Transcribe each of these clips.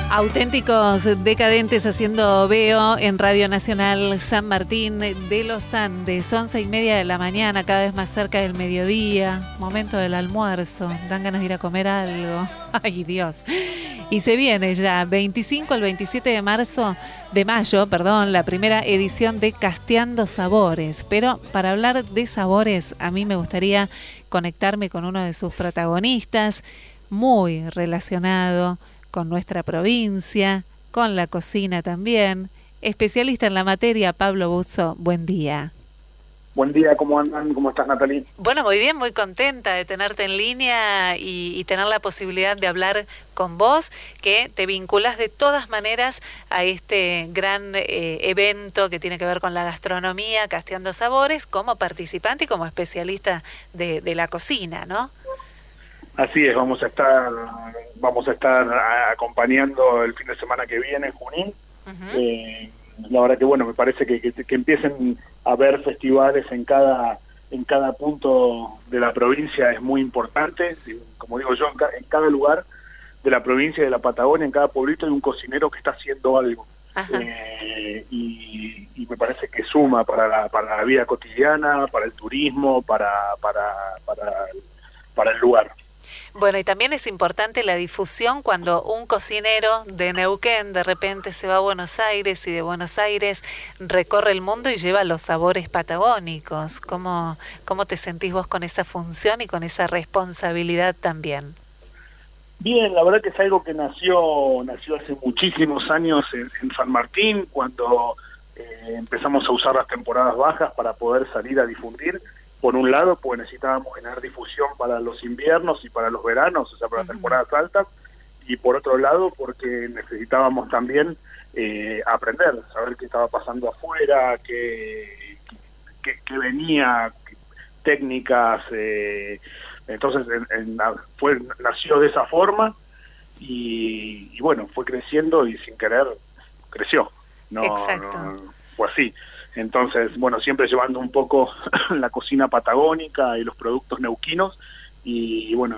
Auténticos decadentes haciendo veo en Radio Nacional San Martín de los Andes, 11:30 de la mañana, cada vez más cerca del mediodía, momento del almuerzo, dan ganas de ir a comer algo. Ay, Dios. Y se viene ya, 25 al 27 de mayo, la primera edición de Casteando Sabores. Pero para hablar de sabores, a mí me gustaría conectarme con uno de sus protagonistas, muy relacionado con nuestra provincia, con la cocina también. Especialista en la materia, Pablo Buzzo, buen día. Buen día, ¿cómo andan? ¿Cómo estás, Natalie? Bueno, muy bien, muy contenta de tenerte en línea y tener la posibilidad de hablar con vos, que te vinculas de todas maneras a este gran evento que tiene que ver con la gastronomía, Casteando Sabores, como participante y como especialista de la cocina, ¿no? Así es, vamos a estar acompañando el fin de semana que viene en Junín. La verdad que bueno, me parece que empiecen a haber festivales en cada punto de la provincia es muy importante. Como digo yo, en cada lugar de la provincia, de la Patagonia, en cada pueblito hay un cocinero que está haciendo algo. Y me parece que suma para la vida cotidiana, para el turismo, para el lugar. Bueno, y también es importante la difusión cuando un cocinero de Neuquén de repente se va a Buenos Aires y de Buenos Aires recorre el mundo y lleva los sabores patagónicos. ¿Cómo te sentís vos con esa función y con esa responsabilidad también? Bien, la verdad que es algo que nació hace muchísimos años en San Martín, cuando empezamos a usar las temporadas bajas para poder salir a difundir. Por un lado, pues necesitábamos generar difusión para los inviernos y para los veranos, o sea, para las temporadas altas, y por otro lado, porque necesitábamos también aprender, saber qué estaba pasando afuera, qué venía, técnicas, entonces nació de esa forma, y bueno, fue creciendo y sin querer creció. Exacto. No, fue así. Entonces, bueno, siempre llevando un poco la cocina patagónica y los productos neuquinos y bueno,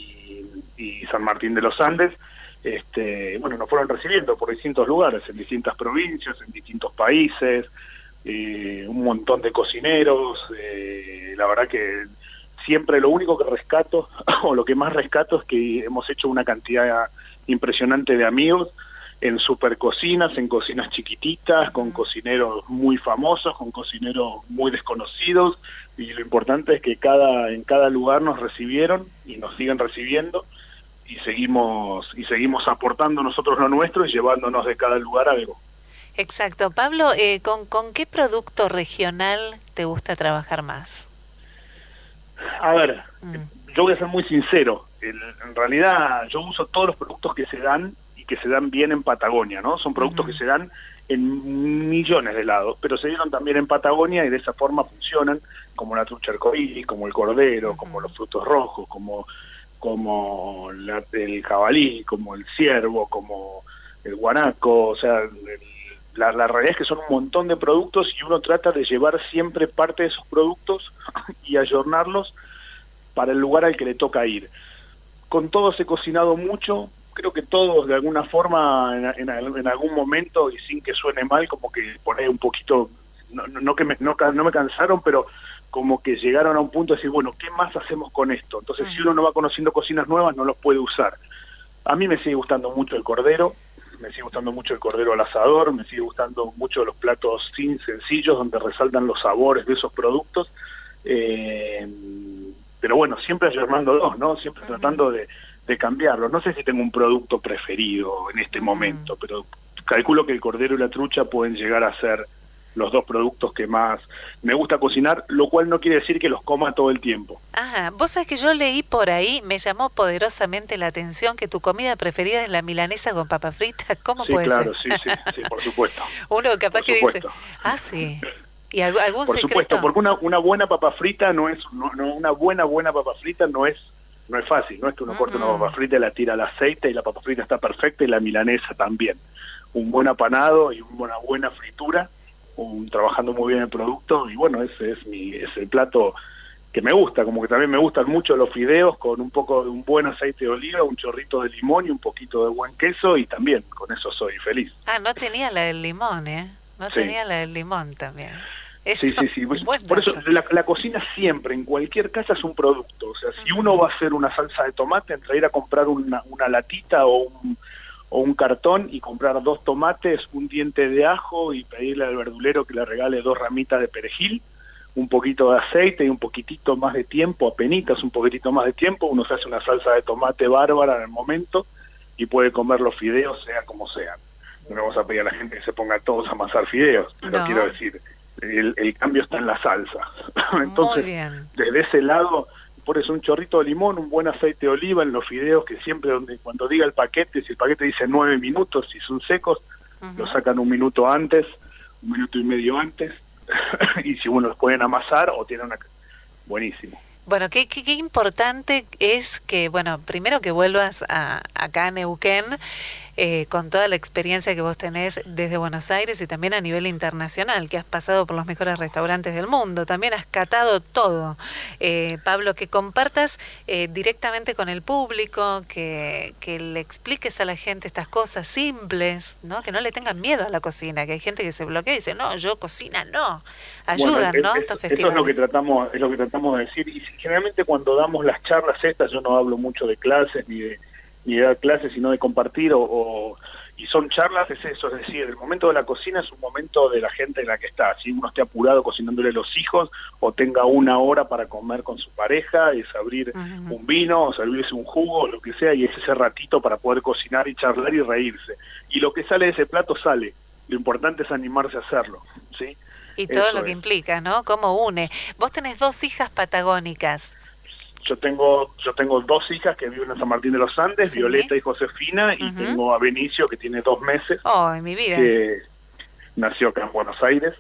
y San Martín de los Andes, bueno, nos fueron recibiendo por distintos lugares, en distintas provincias, en distintos países, un montón de cocineros, la verdad que siempre lo único que rescato, o lo que más rescato es que hemos hecho una cantidad impresionante de amigos, en super cocinas, en cocinas chiquititas, con cocineros muy famosos, con cocineros muy desconocidos, y lo importante es que en cada lugar nos recibieron y nos siguen recibiendo, y seguimos aportando nosotros lo nuestro y llevándonos de cada lugar algo. Exacto. Pablo, ¿con qué producto regional te gusta trabajar más? A ver, yo voy a ser muy sincero, en realidad yo uso todos los productos que se dan bien en Patagonia, ¿no? Son productos que se dan en millones de lados, pero se dieron también en Patagonia y de esa forma funcionan, como la trucha arcoíris, como el cordero, como los frutos rojos, como el jabalí, como el ciervo, como el guanaco, o sea, la realidad es que son un montón de productos y uno trata de llevar siempre parte de esos productos y ayornarlos para el lugar al que le toca ir. Con todos he cocinado mucho. Creo que todos de alguna forma en algún momento, y sin que suene mal, como que poner un poquito, no me cansaron, pero como que llegaron a un punto de decir, bueno, ¿qué más hacemos con esto? Entonces si uno no va conociendo cocinas nuevas, no los puede usar. A mí me sigue gustando mucho el cordero, me sigue gustando mucho el cordero al asador, me sigue gustando mucho los platos sencillos, donde resaltan los sabores de esos productos, pero bueno, siempre ayornándolos, ¿no? Siempre tratando de cambiarlo. No sé si tengo un producto preferido en este momento, pero calculo que el cordero y la trucha pueden llegar a ser los dos productos que más me gusta cocinar, lo cual no quiere decir que los coma todo el tiempo. Ajá, vos sabés que yo leí por ahí, me llamó poderosamente la atención que tu comida preferida es la milanesa con papa frita. ¿Cómo puede ser? Sí, por supuesto. Uno capaz que dice, sí. ¿Y algún por secreto? Supuesto, porque una buena papa frita una buena papa frita no es fácil, no es que uno corte una papa frita y la tira al aceite y la papa frita está perfecta y la milanesa también. Un buen apanado y una buena fritura, trabajando muy bien el producto, y bueno, ese es el plato que me gusta, como que también me gustan mucho los fideos con un poco de un buen aceite de oliva, un chorrito de limón y un poquito de buen queso, y también con eso soy feliz. Ah, no tenía la del limón, ¿eh? No Sí. tenía la del limón también. Eso, Sí. buen Por eso dato. la cocina siempre, en cualquier casa, es un producto. O sea, si uno va a hacer una salsa de tomate, entre ir a comprar una latita o un cartón y comprar 2 tomates, un diente de ajo y pedirle al verdulero que le regale 2 ramitas de perejil, un poquito de aceite y un poquitito más de tiempo, apenitas un poquitito más de tiempo, uno se hace una salsa de tomate bárbara en el momento y puede comer los fideos sea como sean. No le vamos a pedir a la gente que se ponga todos a amasar fideos, pero No. quiero decir, el cambio está en la salsa. Entonces, Muy bien. desde ese lado, por eso un chorrito de limón, un buen aceite de oliva en los fideos, que siempre cuando diga el paquete, si el paquete dice 9 minutos, si son secos, lo sacan 1 minuto antes, 1 minuto y medio antes, y si uno los pueden amasar o tiene una... Buenísimo. Bueno, qué importante es que, bueno, primero que vuelvas acá a Neuquén, con toda la experiencia que vos tenés desde Buenos Aires y también a nivel internacional, que has pasado por los mejores restaurantes del mundo, también has catado todo. Pablo, que compartas directamente con el público, que le expliques a la gente estas cosas simples, ¿no? Que no le tengan miedo a la cocina, que hay gente que se bloquea y dice, no, yo cocina no. Ayudan, bueno, ¿no? Estos festivales. Eso es lo que tratamos de decir, y generalmente cuando damos las charlas estas, yo no hablo mucho de clases ni de dar clases, sino de compartir, y son charlas, es eso, es decir, el momento de la cocina es un momento de la gente en la que está, si uno esté apurado cocinándole a los hijos, o tenga 1 hora para comer con su pareja, es abrir un vino, o servirse un jugo, o lo que sea, y es ese ratito para poder cocinar y charlar y reírse. Y lo que sale de ese plato sale, lo importante es animarse a hacerlo, ¿sí? Y todo Eso lo que es. implica, ¿no? Cómo une. Vos tenés 2 hijas patagónicas. Yo tengo 2 hijas que viven en San Martín de los Andes, Sí. Violeta y Josefina, y tengo a Benicio, que tiene 2 meses, Oh, en mi vida. que nació acá en Buenos Aires,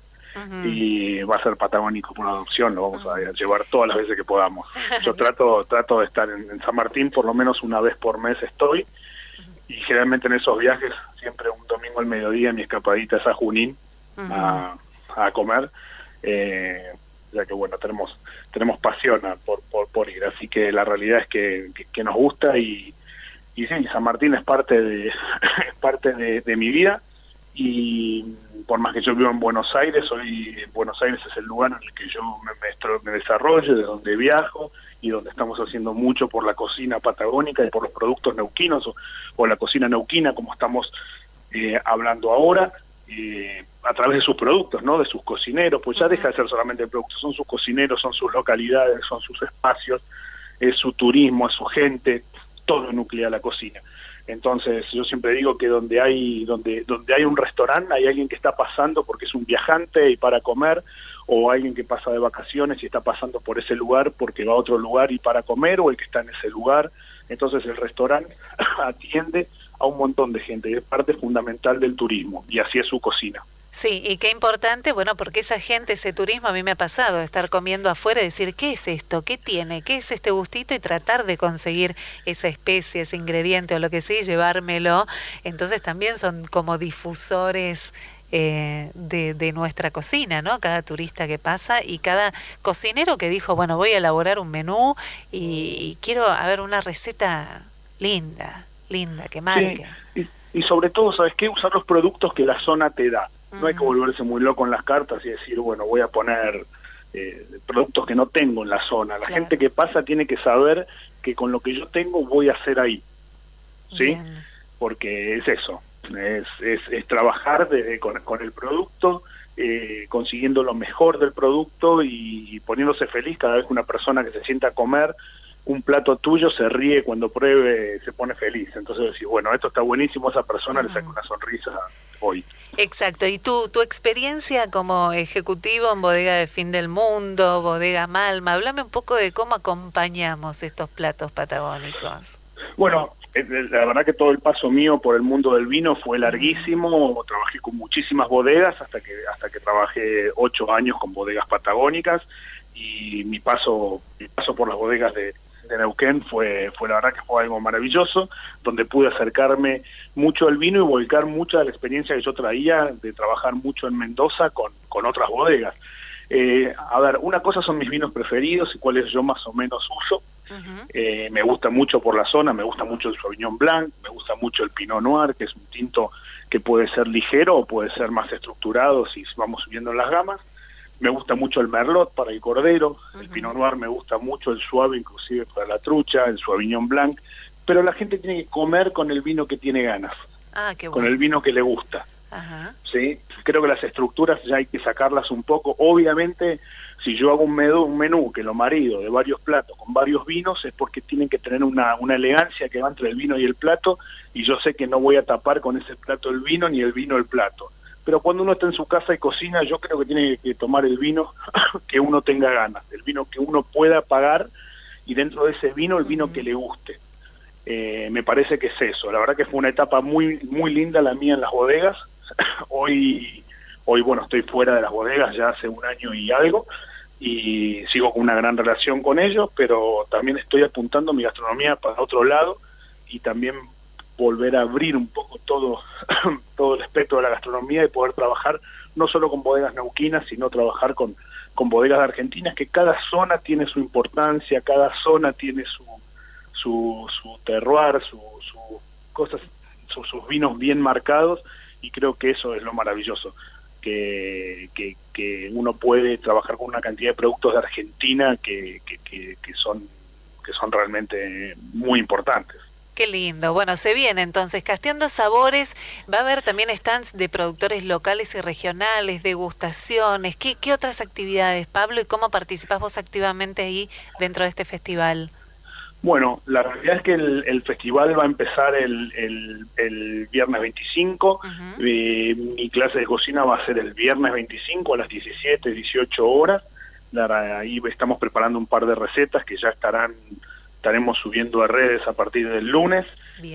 y va a ser patagónico por adopción, lo vamos a llevar todas las veces que podamos. Yo trato de estar en San Martín, por lo menos 1 vez por mes estoy, y generalmente en esos viajes, siempre un domingo al mediodía, mi escapadita es a Junín, a comer, ya que bueno, tenemos pasión por ir, así que la realidad es que nos gusta, y sí, San Martín es parte de es parte de mi vida, y por más que yo vivo en Buenos Aires, Buenos Aires es el lugar en el que yo me desarrollo, de donde viajo, y donde estamos haciendo mucho por la cocina patagónica y por los productos neuquinos, o la cocina neuquina, como estamos hablando ahora, a través de sus productos, ¿no? De sus cocineros, pues ya deja de ser solamente el producto, son sus cocineros, son sus localidades, son sus espacios, es su turismo, es su gente, todo nuclea la cocina. Entonces yo siempre digo que donde hay un restaurante, hay alguien que está pasando porque es un viajante y para comer, o alguien que pasa de vacaciones y está pasando por ese lugar porque va a otro lugar y para comer, o el que está en ese lugar. Entonces el restaurante atiende a un montón de gente, y es parte fundamental del turismo, y así es su cocina. Sí, y qué importante, bueno, porque esa gente, ese turismo, a mí me ha pasado, estar comiendo afuera y decir, ¿qué es esto? ¿Qué tiene? ¿Qué es este gustito? Y tratar de conseguir esa especie, ese ingrediente o lo que sea, y llevármelo. Entonces también son como difusores de nuestra cocina, ¿no? Cada turista que pasa y cada cocinero que dijo, bueno, voy a elaborar un menú y quiero, una receta linda, que marque. Sí, y sobre todo, ¿sabes qué? Usar los productos que la zona te da. No hay que volverse muy loco en las cartas y decir, bueno, voy a poner productos que no tengo en la zona. La gente que pasa tiene que saber que con lo que yo tengo voy a hacer ahí, ¿sí? Bien. Porque es eso, es trabajar con el producto, consiguiendo lo mejor del producto y poniéndose feliz cada vez que una persona que se sienta a comer un plato tuyo se ríe cuando pruebe, se pone feliz. Entonces decís, bueno, esto está buenísimo, a esa persona le saca una sonrisa hoy. Exacto, y tu experiencia como ejecutivo en Bodega de Fin del Mundo, Bodega Malma, háblame un poco de cómo acompañamos estos platos patagónicos. Bueno, la verdad que todo el paso mío por el mundo del vino fue larguísimo, trabajé con muchísimas bodegas hasta que trabajé 8 años con bodegas patagónicas, y mi paso por las bodegas de Neuquén fue la verdad que fue algo maravilloso, donde pude acercarme mucho al vino y volcar mucha de la experiencia que yo traía de trabajar mucho en Mendoza con otras bodegas. A ver, una cosa son mis vinos preferidos y cuáles yo más o menos uso. Me gusta mucho por la zona, me gusta mucho el Sauvignon Blanc, me gusta mucho el Pinot Noir, que es un tinto que puede ser ligero o puede ser más estructurado si vamos subiendo en las gamas. Me gusta mucho el Merlot para el cordero, el Pinot Noir me gusta mucho, el suave inclusive para la trucha, el Sauvignon Blanc, pero la gente tiene que comer con el vino que tiene ganas, Qué bueno. con el vino que le gusta. ¿Sí? Creo que las estructuras ya hay que sacarlas un poco. Obviamente, si yo hago un menú que lo marido de varios platos con varios vinos, es porque tienen que tener una elegancia que va entre el vino y el plato, y yo sé que no voy a tapar con ese plato el vino ni el vino el plato. Pero cuando uno está en su casa y cocina, yo creo que tiene que tomar el vino que uno tenga ganas, el vino que uno pueda pagar, y dentro de ese vino el vino que le guste. Me parece que es eso. La verdad que fue una etapa muy linda la mía en las bodegas. Hoy bueno, estoy fuera de las bodegas ya hace 1 año y algo, y sigo con una gran relación con ellos, pero también estoy apuntando mi gastronomía para otro lado, y también volver a abrir un poco todo el espectro de la gastronomía, y poder trabajar no solo con bodegas neuquinas, sino trabajar con bodegas de argentinas, que cada zona tiene su importancia, cada zona tiene su terroir, sus cosas, sus vinos bien marcados, y creo que eso es lo maravilloso, que uno puede trabajar con una cantidad de productos de Argentina que son realmente muy importantes. Qué lindo. Bueno, se viene entonces Casteando Sabores. Va a haber también stands de productores locales y regionales, degustaciones. ¿Qué otras actividades, Pablo, y cómo participás vos activamente ahí dentro de este festival? Bueno, la realidad es que el festival va a empezar el viernes 25. Mi clase de cocina va a ser el viernes 25 a las 17, 18 horas. Ahí estamos preparando un par de recetas que ya estaremos subiendo a redes a partir del lunes.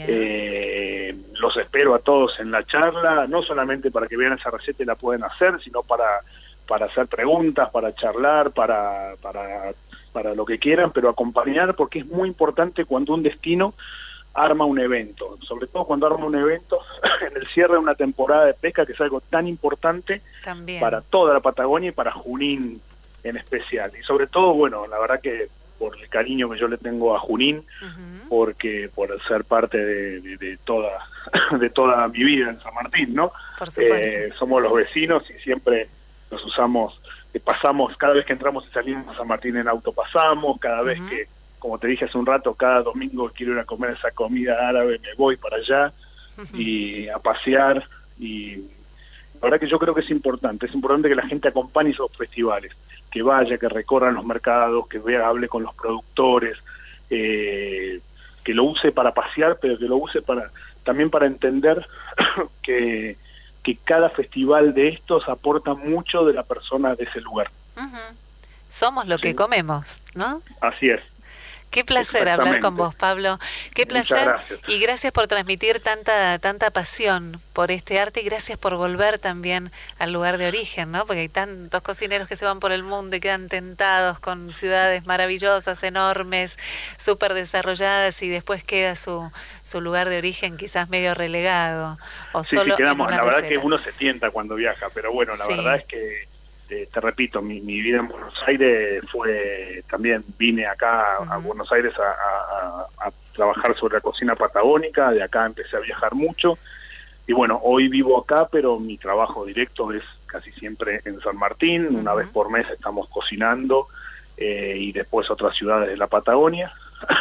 Los espero a todos en la charla, no solamente para que vean esa receta y la pueden hacer, sino para hacer preguntas, para charlar, para lo que quieran, pero acompañar, porque es muy importante cuando un destino arma un evento, sobre todo cuando arma un evento en el cierre de una temporada de pesca, que es algo tan importante también para toda la Patagonia y para Junín en especial. Y sobre todo, bueno, la verdad que por el cariño que yo le tengo a Junín, porque por ser parte de toda mi vida en San Martín, ¿no? Somos los vecinos y siempre nos usamos, pasamos, cada vez que entramos y salimos a San Martín en auto pasamos, cada vez que, como te dije hace un rato, cada domingo quiero ir a comer esa comida árabe, me voy para allá y a pasear, y la verdad que yo creo que es importante que la gente acompañe esos festivales, que vaya, que recorran los mercados, que vea, hable con los productores, que lo use para pasear, pero que lo use también para entender que cada festival de estos aporta mucho de la persona de ese lugar. Somos lo que comemos, ¿no? Así es. Qué placer hablar con vos, Pablo. Qué placer. Gracias. Y gracias por transmitir tanta pasión por este arte, y gracias por volver también al lugar de origen, ¿no? Porque hay tantos cocineros que se van por el mundo y quedan tentados con ciudades maravillosas, enormes, súper desarrolladas, y después queda su lugar de origen quizás medio relegado. O sí, sudamos. La verdad que uno se tienta cuando viaja, pero bueno, la verdad es que te repito, mi vida en Buenos Aires también vine acá a Buenos Aires a trabajar sobre la cocina patagónica, de acá empecé a viajar mucho, y bueno, hoy vivo acá, pero mi trabajo directo es casi siempre en San Martín, una vez por mes estamos cocinando, y después otras ciudades de la Patagonia.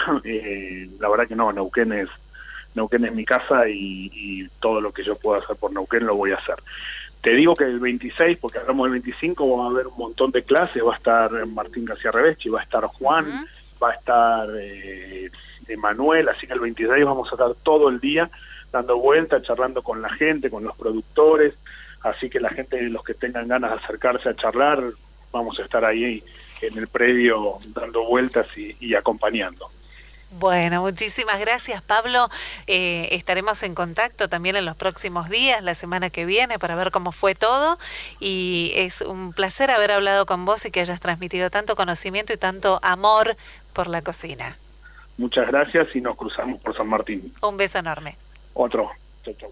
La verdad que no, Neuquén es mi casa, y todo lo que yo pueda hacer por Neuquén lo voy a hacer. Te digo que el 26, porque hablamos del 25, vamos a ver un montón de clases, va a estar Martín García Reveschi, va a estar Juan, va a estar Emanuel, así que el 26 vamos a estar todo el día dando vueltas, charlando con la gente, con los productores, así que la gente, los que tengan ganas de acercarse a charlar, vamos a estar ahí en el predio dando vueltas y acompañando. Bueno, muchísimas gracias, Pablo. Estaremos en contacto también en los próximos días, la semana que viene, para ver cómo fue todo. Y es un placer haber hablado con vos y que hayas transmitido tanto conocimiento y tanto amor por la cocina. Muchas gracias, y nos cruzamos por San Martín. Un beso enorme. Otro. Chau, chau.